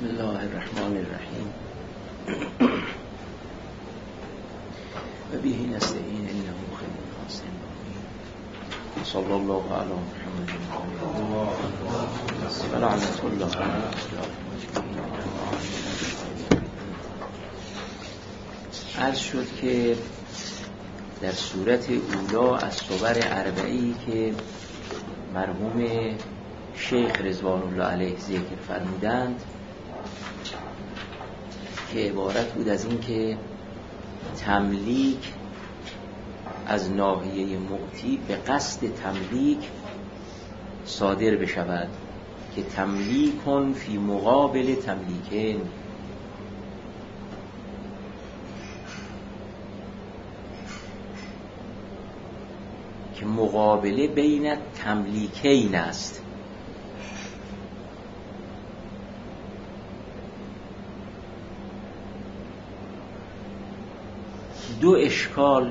بسم الله الرحمن الرحیم و به نستعین انه خیر الحاصل صلی الله علی محمد و لعنت الله علی عرض شد که در صورت اولا از صور اربعی که مرحوم شیخ رضوان الله علیه ذکر فرمودند که عبارت بود از این که تملیک از ناحیه معطی به قصد تملیک صادر بشود که تملیکن فی مقابل تملیکین، که مقابله بین تملیکین است. دو اشکال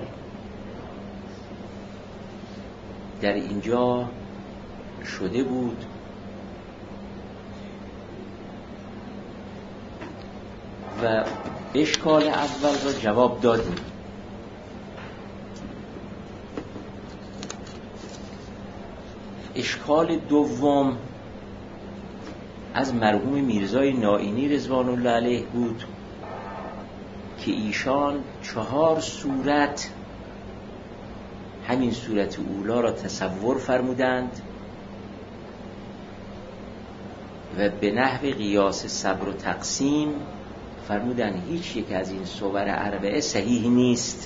در اینجا شده بود و اشکال اول را جواب دادیم. اشکال دوم از مرحوم میرزای نائینی رضوان الله علیه بود که ایشان 4 صورت همین صورت اولا را تصور فرمودند و به نحو قیاس صبر و تقسیم فرمودند هیچ یک از این صور اربعه صحیح نیست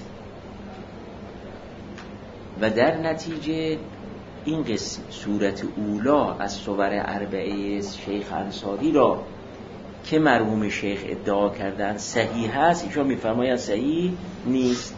و در نتیجه این قسم صورت اولا از صور اربعه شیخ انصاری را که مرحوم شیخ ادعا کردند صحیح هست، ایشان میفرمایند صحیح نیست،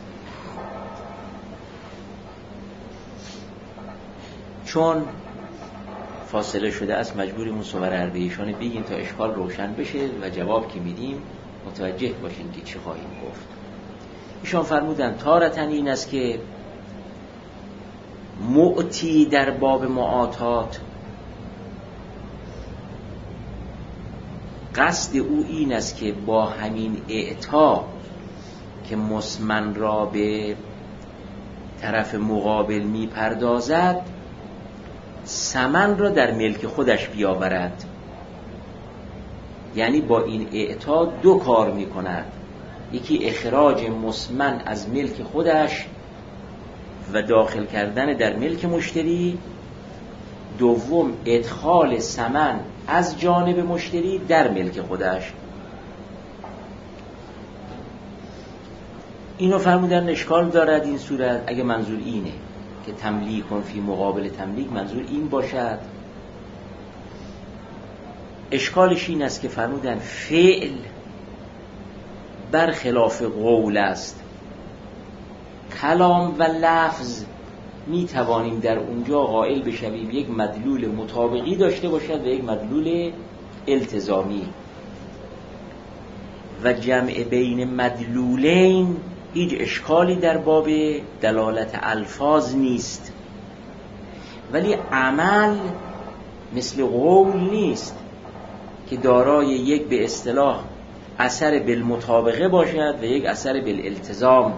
چون فاصله شده است مجبوریم اون صور اربعه ایشان بگیم تا اشکال روشن بشه و جواب که میدیم متوجه باشین که چی خواهیم گفت. ایشان فرمودند تارتن این است که معطی در باب معاطات قصد او این است که با همین اعطا که مسمن را به طرف مقابل می پردازد ثمن را در ملک خودش بیاورد، یعنی با این اعطا 2 کار می کند، یکی اخراج مسمن از ملک خودش و داخل کردن در ملک مشتری، دوم ادخال ثمن از جانب مشتری در ملک خودش. اینو فرمودن اشکال دارد این صورت اگه منظور اینه که تملیکن فی مقابل تملیک منظور این باشد. اشکالش این است که فرمودن فعل برخلاف قول است، کلام و لفظ می توانیم در اونجا قائل بشویم یک مدلول مطابقی داشته باشد و یک مدلول التزامی و جمع بین مدلولین هیچ اشکالی در باب دلالت الفاظ نیست، ولی عمل مثل قول نیست که دارای یک به اصطلاح اثر بالمطابقه باشد و یک اثر بالالتزام،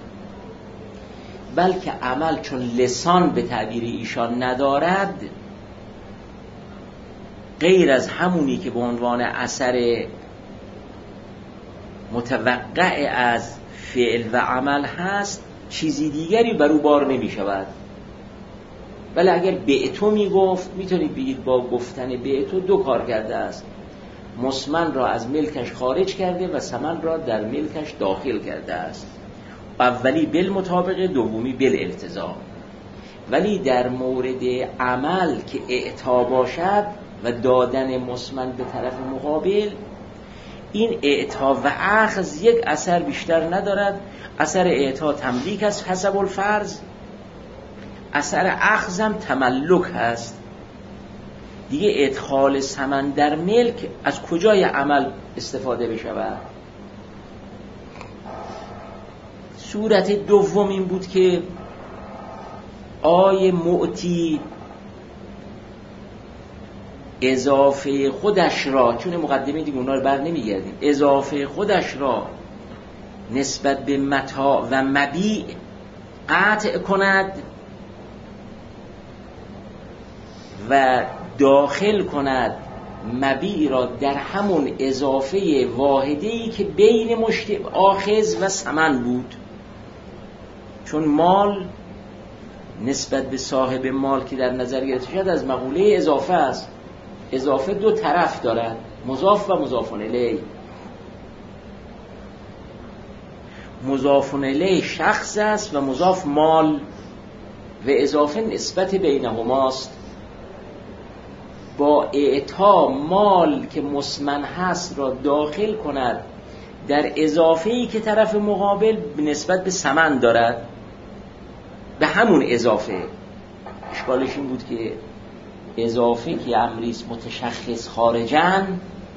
بلکه عمل چون لسان به تعبیر ایشان ندارد غیر از همونی که به عنوان اثر متوقع از فعل و عمل هست چیزی دیگری بر او بار نمی شود. ولی اگر بعتو می گفت میتونید بگید با گفتن بعتو 2 کار کرده است، مسمن را از ملکش خارج کرده و ثمن را در ملکش داخل کرده است، اولی بالمطابقه دومی بالالتزام. ولی در مورد عمل که اعطا باشد و دادن مسمن به طرف مقابل، این اعطا و اخذ یک اثر بیشتر ندارد. اثر اعطا تملیک است حسب الفرض، اثر اخذ هم تملک هست. دیگه ادخال ثمن در ملک از کجای عمل استفاده بشود؟ صورت دوم این بود که آیه معطی اضافه خودش را، چون مقدمه دیگه اونا رو بر نمیگردیم، اضافه خودش را نسبت به متاع و مبیع قطع کند و داخل کند مبیع را در همون اضافه واحده‌ای که بین آخذ و ثمن بود. چون مال نسبت به صاحب مال که در نظر گرفته شد از مقوله اضافه است. اضافه دو طرف دارد، مضاف و مضاف الیه. مضاف الیه شخص است و مضاف مال و اضافه نسبت بینهماست. با اعطا مال که مسمن هست را داخل کند در اضافه‌ای که طرف مقابل نسبت به ثمن دارد، به همون اضافه. اشکالش این بود که اضافه که امریست متشخص خارجن،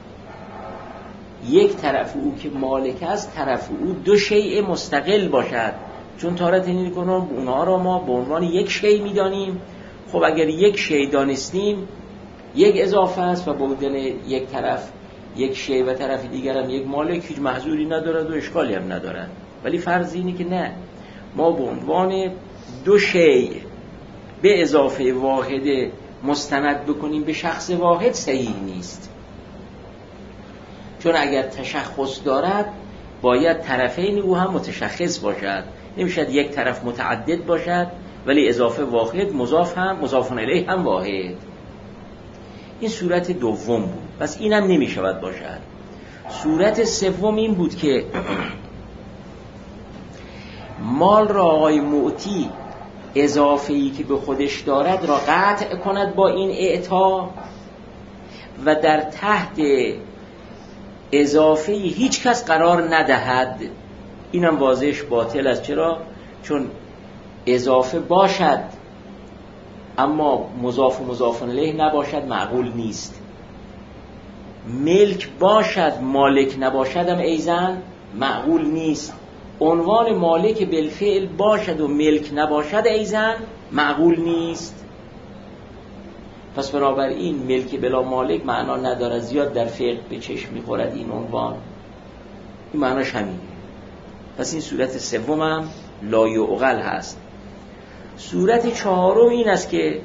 یک طرف او که مالک است طرف او دو شیء مستقل باشد. چون تارت این کنم اونها را ما به عنوان یک شیء میدانیم. خب اگر یک شیء دانستیم یک اضافه است و بودن یک طرف یک شیء و طرف دیگر هم یک مالک هیچ محظوری ندارد و اشکالی هم ندارد. ولی فرض اینه که نه، ما به عنوان دو شیء به اضافه واحده مستند بکنیم به شخص واحد صحیح نیست. چون اگر تشخص دارد باید طرفین او هم متشخص باشد. نمیشد یک طرف متعدد باشد ولی اضافه واحد، مضاف هم مضاف الیه هم واحد. این صورت دوم بود. پس اینم نمیشود باشد. صورت سوم این بود که مال را آقای معطی اضافه‌ای که به خودش دارد را قطع کند با این اعطا و در تحت اضافه هیچ کس قرار ندهد. اینم واضحش باطل است. چرا؟ چون اضافه باشد اما مضاف و مضاف الیه نباشد، معقول نیست. ملک باشد مالک نباشد هم ایزن معقول نیست. عنوان مالک بالفعل باشد و ملک نباشد ایزن معقول نیست. پس بنابراین ملک بلا مالک معنا ندارد. زیاد در فقه به چشم می‌خورد این عنوان. این معناش همینه. پس این صورت سوم هم لا یعقل هست. صورت چهارم این است که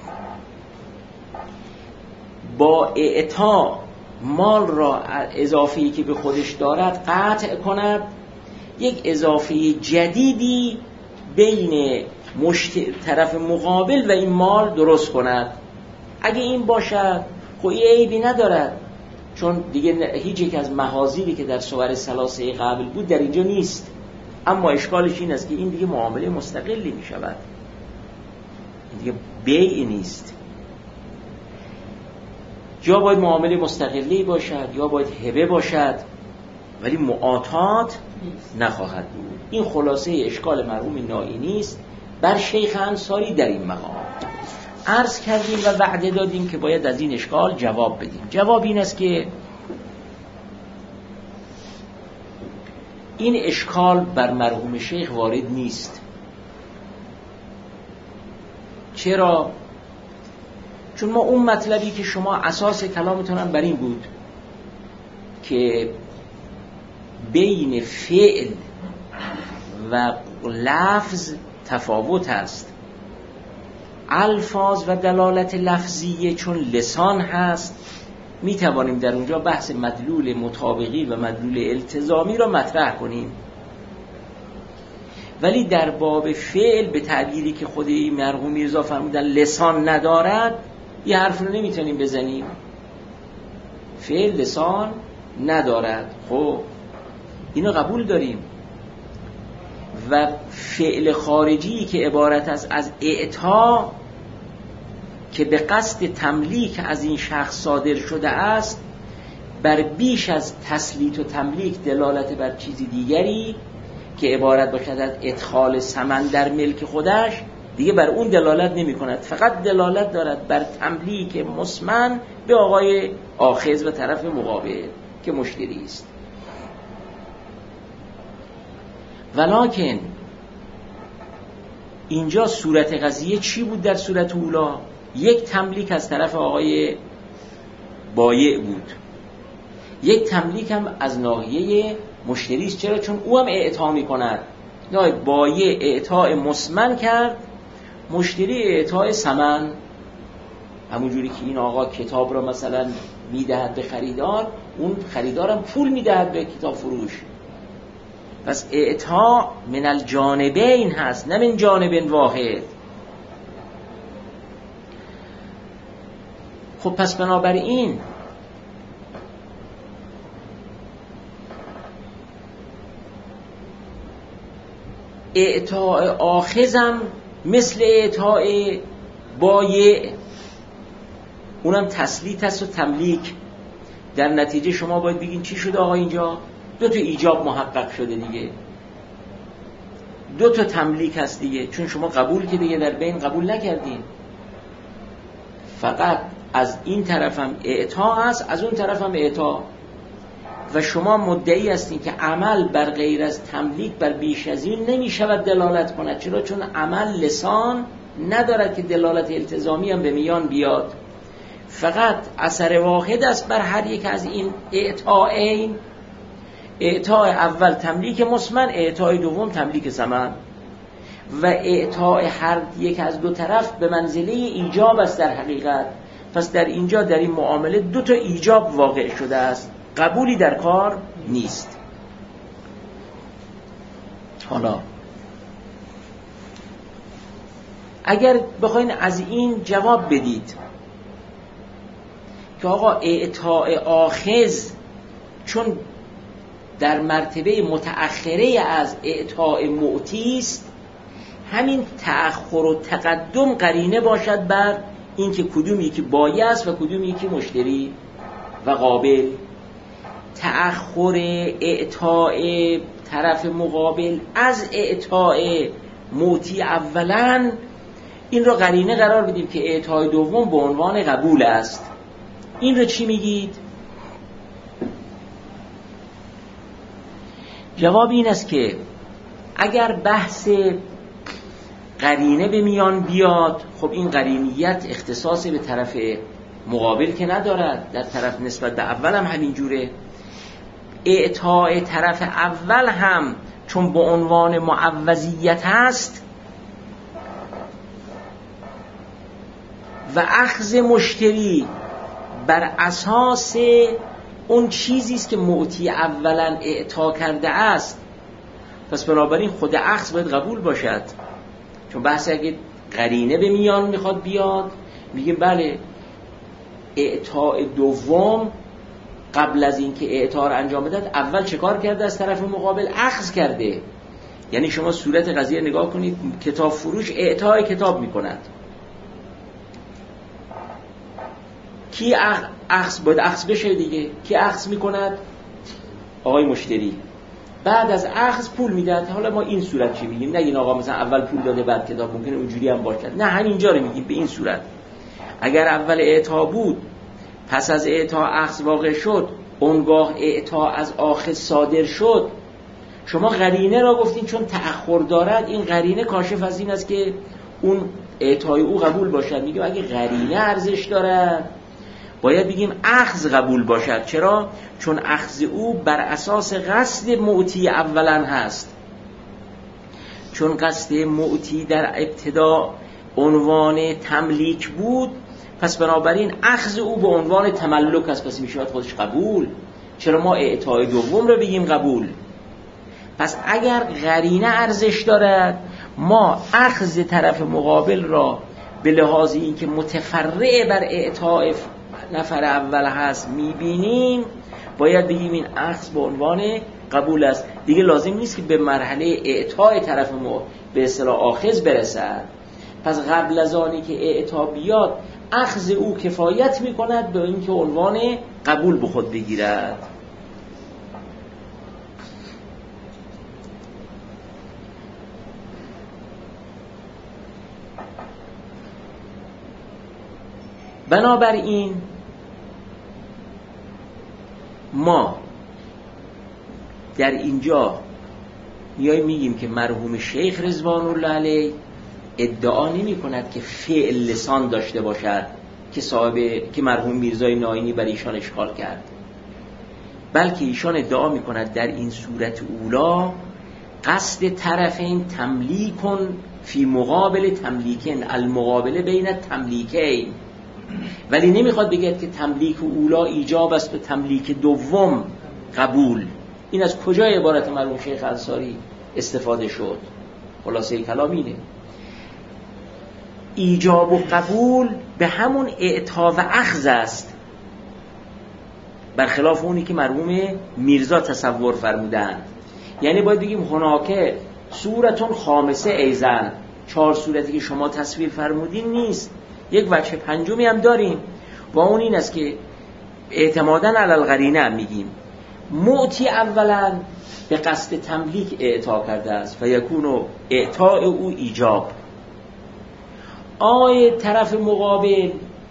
با اعطا مال را اضافه‌ای که به خودش دارد قطع کند، یک اضافه جدیدی بین طرف مقابل و این مال درست کند. اگه این باشد خب این عیبی ندارد، چون دیگه هیچ یک از محاذیری که در صور ثلاثه قبل بود در اینجا نیست. اما اشکالش این است که این دیگه معامله مستقلی می شود، این دیگه بیع نیست. یا باید معامله مستقلی باشد یا باید هبه باشد، ولی معاطات نخواهد بود. این خلاصه اشکال مرحوم نائینی است بر شیخ انصاری در این مقام. عرض کردیم و وعده دادیم که باید از این اشکال جواب بدیم. جواب این است که این اشکال بر مرحوم شیخ وارد نیست. چرا؟ چون ما اون مطلبی که شما اساس کلامتون هم بر این بود که بین فعل و لفظ تفاوت است. الفاظ و دلالت لفظیه چون لسان هست می توانیم در اونجا بحث مدلول مطابقی و مدلول التزامی را مطرح کنیم، ولی در باب فعل به تعبیری که خود مرحوم میرزا فرمودن لسان ندارد، یه حرف رو نمیتونیم بزنیم. فعل لسان ندارد، خب اینو قبول داریم. و فعل خارجی که عبارت است از اعطا که به قصد تملیک از این شخص صادر شده است، بر بیش از تسلیط و تملیک دلالت بر چیزی دیگری که عبارت باشد از ادخال ثمن در ملک خودش، دیگه بر اون دلالت نمی کند، فقط دلالت دارد بر تملیک مسمن به آقای آخذ و طرف مقابل که مشتری است. ولکن اینجا صورت قضیه چی بود؟ در صورت اولا یک تملیک از طرف آقای بایع بود. یک تملیک هم از ناحیه مشتری است. چرا؟ چون او هم اعطا میکند. نه، بایع اعطاء مسمن کرد، مشتری اعطاء ثمن. همونجوری که این آقا کتاب را مثلا میدهد به خریدار، اون خریدارم پول میدهد به کتاب فروش. پس اعطاء من الجانبین هست، نه من جانب واحد. خب پس بنابراین اعطاء آخذم مثل اعطاء بایع، اونم تسلیت است و تملیک. در نتیجه شما باید بگین چی شده آقا اینجا؟ 2 تا ایجاب محقق شده دیگه، 2 تا تملیک هست دیگه، چون شما قبول که دیگه در بین قبول نکردین. فقط از این طرف هم اعطا هست، از اون طرف هم اعطا، و شما مدعی هستین که عمل بر غیر از تملیک بر بیش از این نمی شود دلالت کند. چرا؟ چون عمل لسان ندارد که دلالت التزامی هم به میان بیاد، فقط اثر واحد است بر هر یک از این اعطاءین. اعطاء اول تملیک مسمن، اعطاء دوم تملیک ثمن، و اعطاء هر یک از 2 طرف به منزله ایجاب است در حقیقت. پس در اینجا در این معامله 2 تا ایجاب واقع شده است، قبولی در کار نیست. حالا اگر بخواین از این جواب بدید که آقا اعطاء آخذ چون در مرتبه متأخره از اعطاء معطی است، همین تأخر و تقدم قرینه باشد بر این که کدوم یکی بایع است و کدوم یکی مشتری و قابل. تأخر اعطاء طرف مقابل از اعطاء معطی اولا، این رو قرینه قرار بدیم که اعطاء دوم به عنوان قبول است. این رو چی میگید؟ جواب این است که اگر بحث قرینه به میان بیاد، خب این قرینیت اختصاص به طرف مقابل که ندارد، در طرف نسبت به اول هم همین جوره. اعطاء طرف اول هم چون به عنوان معوضیت هست و اخذ مشتری بر اساس اون چیزی است که معطی اولا اعطا کرده است، پس بنابراین خود اخذ باید قبول باشد. چون بحث اگه قرینه به میان میخواد بیاد، میگیم بله اعطاء دوم قبل از اینکه اعطا رو انجام بدهد اول چه کار کرده؟ از طرف مقابل اخذ کرده. یعنی شما صورت قضیه نگاه کنید، کتاب فروش اعطای کتاب میکند، کی اخذ باید اخذ بشه دیگه؟ کی اخذ میکند؟ آقای مشتری. بعد از اخذ پول میدهد. حالا ما این صورت چی میگیم؟ نگین آقا مثلا اول پول داده بعد کتاب، ممکنه اونجوری هم باشد، نه همینجا رو میگیم به این صورت. اگر اول اعطا بود پس از اعطا اخذ واقع شد، اونگاه اعطا از آخذ صادر شد، شما قرینه را گفتین چون تأخر دارد، این قرینه کاشف از این است که اون اعطای او قبول باشد. میگیم اگه قرینه ارزش دارد باید بگیم اخذ قبول باشد. چرا؟ چون اخذ او بر اساس قصد معطی اولا هست. چون قصد معطی در ابتدا عنوان تملیک بود، پس بنابراین اخذ او به عنوان تملک است، پس میشود خودش قبول. چرا ما اعطای دوم رو بگیم قبول؟ پس اگر قرینه ارزش دارد، ما اخذ طرف مقابل را به لحاظ این که متفرع بر اعطای نفر اول هست میبینیم، باید بگیم این اخذ به عنوان قبول است. دیگه لازم نیست که به مرحله اعطای طرف ما به اصطلاح آخذ برسد. پس قبل از آنی که اعطا بیاد، اخذ او کفایت میکند به این که عنوان قبول به خود بگیرد. بنابراین ما در اینجا میگیم که مرحوم شیخ رضوان الله علیه ادعا نمی کند که فعل لسان داشته باشد، که مرحوم میرزای ناینی بر ایشان اشکال کرد، بلکه ایشان ادعا میکند در این صورت اولا قصد طرفین تملیکن فی مقابل تملیکن، المقابله بین تملیکین، ولی نمیخواد بگه که تملیک اولا ایجاب است و تملیک دوم قبول. این از کجا عبارت مرحوم شیخ انصاری استفاده شد؟ خلاصه کلام اینه، ایجاب و قبول به همون اعطا و اخذ است، برخلاف اونی که مرحوم میرزا تصور فرمودند. یعنی باید بگیم هناکه صورتون خامسه ایزن، 4 صورتی که شما تصویر فرمودین نیست، یک وجه پنجمی هم داریم و اون این است که اعتمادا علی القرینه میگیم معطی اولا به قصد تملیک اعطا کرده است و یکون اعطاء او ایجاب، طرف مقابل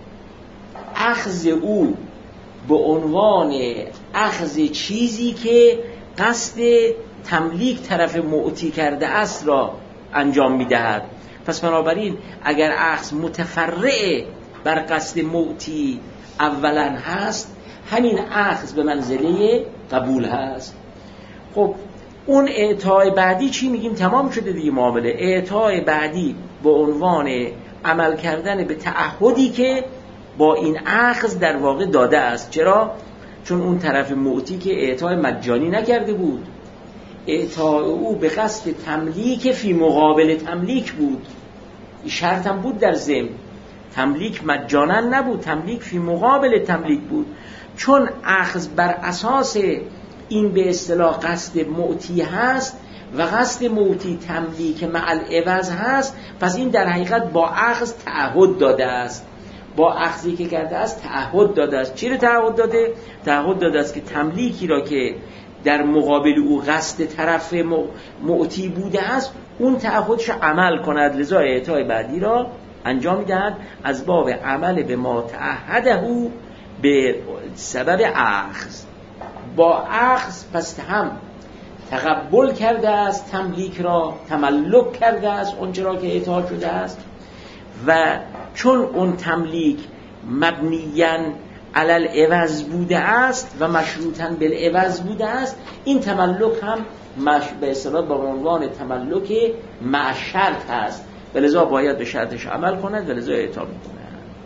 اخذ او به عنوان اخذ چیزی که قصد تملیک طرف معطی کرده است را انجام میدهد. پس بنابراین اگر اخذ متفرع بر قصد معطی اولا هست، همین اخذ به منزله قبول هست. خب اون اعطای بعدی چی میگیم؟ تمام شده دیگه معامله. اعطای بعدی به عنوان عمل کردن به تعهدی که با این اخذ در واقع داده است. چرا؟ چون اون طرف معطی که اعطای مجانی نکرده بود، اعطای او به قصد تملیک فی مقابل تملیک بود. این شرط هم بود در ضمن، تملیک مجانا نبود، تملیک فی مقابل تملیک بود. چون اخذ بر اساس این به اصطلاح قصد معطی هست و قصد معطی تملیک مع العوض هست، پس این در حقیقت با اخذ تعهد داده است، با اخذی که کرده است تعهد داده است. چی رو تعهد داده؟ تعهد داده است که تملیکی را که در مقابل او قصد طرف معطی بوده است اون تعهدش عمل کند، لذا اعطای بعدی را انجام میدهد از باب عمل به ما تعهده به سبب اخذ. با اخذ پس هم تقبل کرده است تملیک را، تملک کرده است اونچه را که اعطا شده است، و چون اون تملیک مبنیاً علی العوض بوده است و مشروطاً بالعوض بوده است، این تملک هم به اصطلاح با عنوان تملک مع شرط هست و لذا باید به شرطش عمل کند و لذا اعطا می‌کند.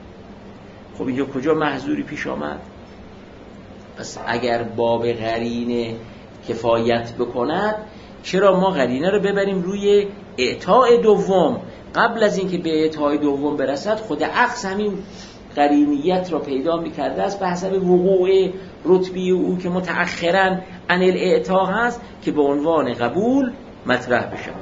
خب اینجا کجا محظوری پیش آمد؟ پس اگر باب قرینه کفایت بکند، چرا ما قرینه رو ببریم روی اعطاء دوم؟ قبل از اینکه به اعطاء دوم برسد خود اخذ همین قرینیت را پیدا می‌کرده است به حسب وقوع رتبی او که متأخراً عن الاعطاء هست که به عنوان قبول مطرح بشود.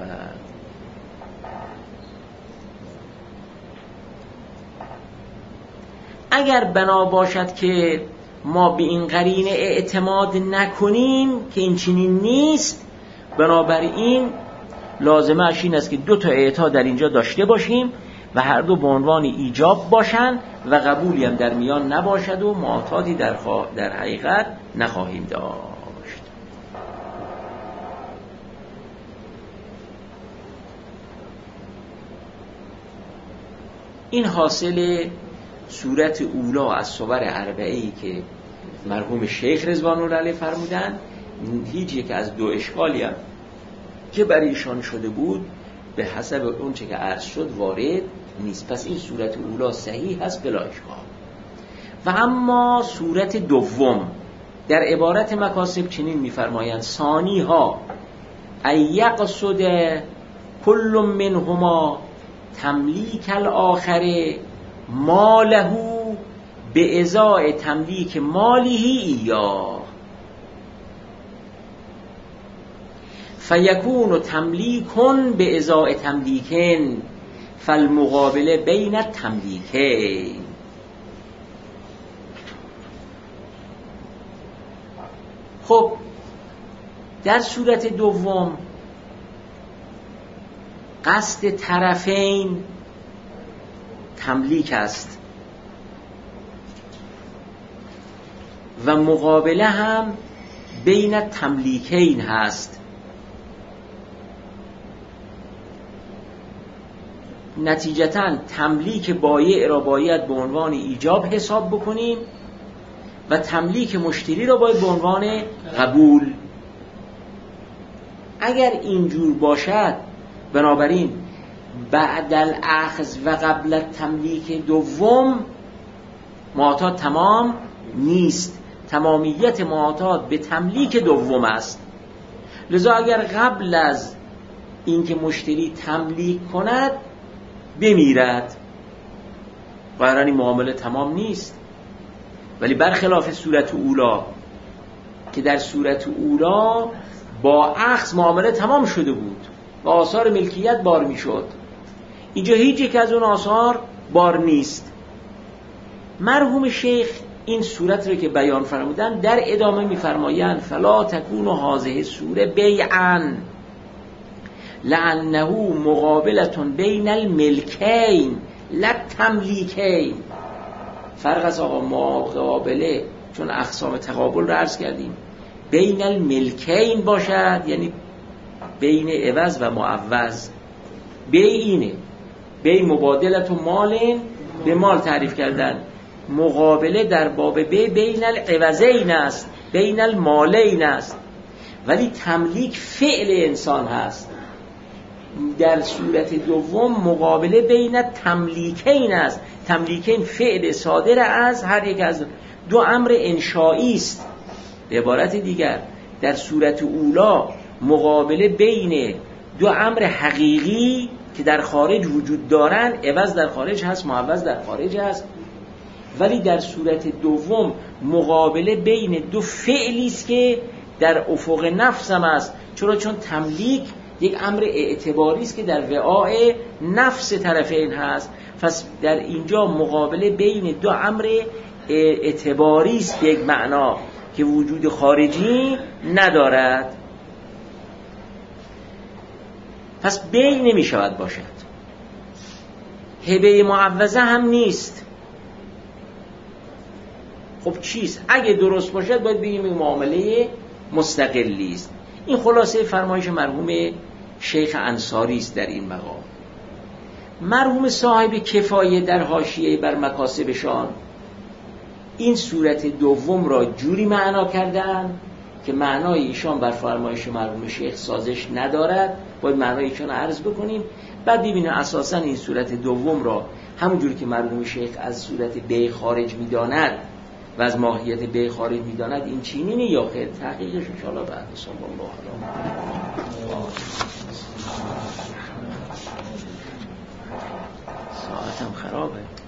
اگر بنا باشد که ما به این قرینه اعتماد نکنیم که این چنین نیست، بنابراین لازمه اش این است که 2 تا اعطا در اینجا داشته باشیم و هر دو به عنوان ایجاب باشند و قبولی هم در میان نباشد و معاطاتی در حقیقت نخواهیم داشت. این حاصل صورت اولا از صور اربعه‌ای که مرحوم شیخ رضوان الله علیه فرمودند. هیچ یک از 2 اشکالی هم که برای ایشان شده بود به حسب اون چه که عرض شد وارد نیست. پس این صورت اولا صحیح هست بلا اشکال. و اما صورت دوم در عبارت مکاسب چنین می‌فرمایند: ثانی ها ایقصد کل منهما تملیک الاخر ماله به ازای تملیک مالیه ایاه فیکون تملیکن به ازای تملیکن فالمقابله بین التملیکین. خب در صورت دوم قصد طرفین تملیک است و مقابله هم بین تملیکین هست. نتیجتاً تملیک بایع را باید به عنوان ایجاب حساب بکنیم و تملیک مشتری را باید به عنوان قبول. اگر اینجور باشد، بنابراین بعد الاخذ و قبل تملیک دوم معاطات تمام نیست. تمامیت معاطات به تملیک دوم است. لذا اگر قبل از اینکه مشتری تملیک کند بمیرد، قرار این معامله تمام نیست. ولی برخلاف صورت اولا که در صورت اولا با اخذ معامله تمام شده بود و آثار ملکیت بار می شد، اینجا هیچ یک از اون آثار بار نیست. مرحوم شیخ این صورت رو که بیان فرمودن در ادامه می فرمایند فلا تکون هذه سوره بیعا لانه مقابلتون بین الملکین لا تملیکین. فرق از آقا مقابله، چون اقسام تقابل رو عرض کردیم، بین الملکین باشد یعنی بین عوض و معوض. اینه بین مبادلت و مال به مال تعریف کردن. مقابله در باب بین العوضین است، بین المالین است. ولی تملیک فعل انسان هست. در صورت دوم مقابله بین تملیکین است. تملیکین فعل صادر از هر یک از دو امر انشایی است. به عبارت دیگر در صورت اولا مقابله بین دو امر حقیقی که در خارج وجود دارن، عوض در خارج هست، معوض در خارج هست. ولی در صورت دوم مقابله بین دو فعلی است که در افق نفس هم است. چون تملیک یک امر اعتباری است که در وعاء نفس طرفین هست. پس در اینجا مقابله بین دو امر اعتباری است به یک معنا که وجود خارجی ندارد. پس بی نمی شود باشد. هبه معوضه هم نیست. خب چیست؟ اگه درست باشد باید بگیم معامله مستقلی است. این خلاصه فرمایش مرحوم شیخ انصاری است در این مقام. مرحوم صاحب کفایه در حاشیه بر مکاسبشان این صورت دوم را جوری معنا کردن که معنای ایشان بر فرمایش مرحوم شیخ سازش ندارد. باید معنای ایشان عرض بکنیم، بعد ببینیم اساسا این صورت دوم را همونجوری که مرحوم شیخ از صورت بی خارج میداند و از ماهیت بی خارج میداند این چینینه یا خیر. تحقیقش انشاءالله بعد صلی الله علیه. ساعتم خرابه.